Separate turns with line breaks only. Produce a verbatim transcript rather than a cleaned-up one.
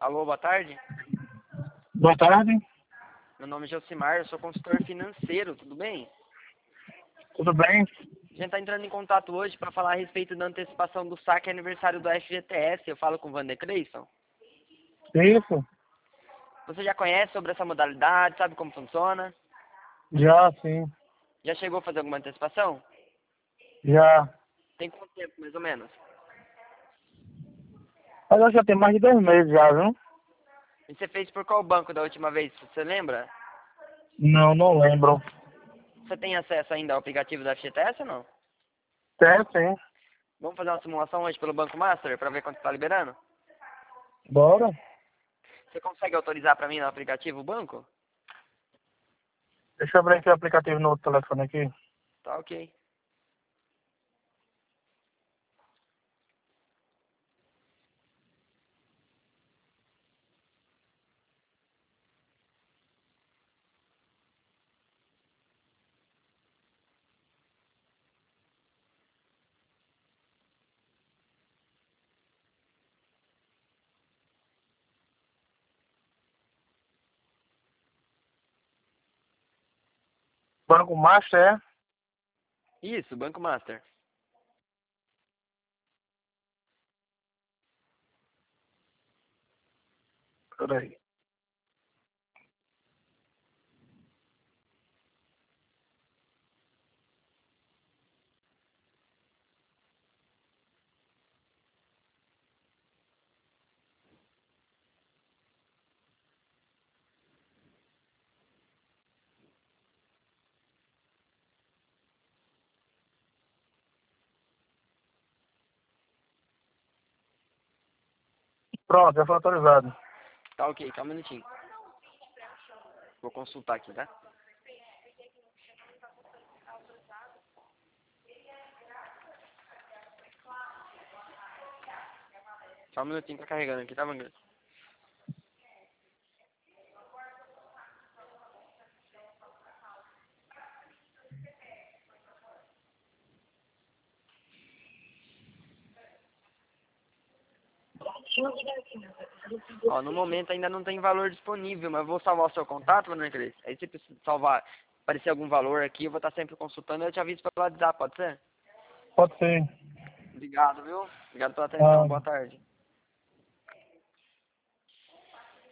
Alô, boa tarde.
Boa tarde,
Meu nome é Josimar, eu sou consultor financeiro, tudo bem?
tudo bem?
A gente está entrando em contato hoje para falar a respeito da antecipação do saque aniversário do F G T S. Eu falo com o Vander Cleison.
Isso,
Você já conhece sobre essa modalidade, sabe como funciona?
já sim,
Já chegou a fazer alguma antecipação?
já.
Tem quanto tempo, mais ou menos?
Mas eu já tem mais de dois meses já, viu?
E você fez por qual banco da última vez, você lembra?
Não, não lembro.
Você tem acesso ainda ao aplicativo da F G T S ou não?
Tem, sim.
Vamos fazer uma simulação hoje pelo Banco Master para ver quanto está liberando?
Bora.
Você consegue autorizar para mim no aplicativo o banco?
Deixa eu abrir aqui o aplicativo no outro telefone aqui.
Tá ok.
Banco Master, é?
Isso, Banco Master.
Peraí. Pronto, já foi autorizado.
Tá ok, só um minutinho. Vou consultar aqui, tá? Só um minutinho, tá carregando aqui, tá, Vander? Ó, no momento ainda não tem valor disponível, mas eu vou salvar o seu contato, Vander Cleison. Aí se precisa salvar, aparecer algum valor aqui, eu vou estar sempre consultando e eu te aviso pelo WhatsApp, pode ser?
Pode ser.
Obrigado, viu? Obrigado pela atenção,
Ah,
boa tarde.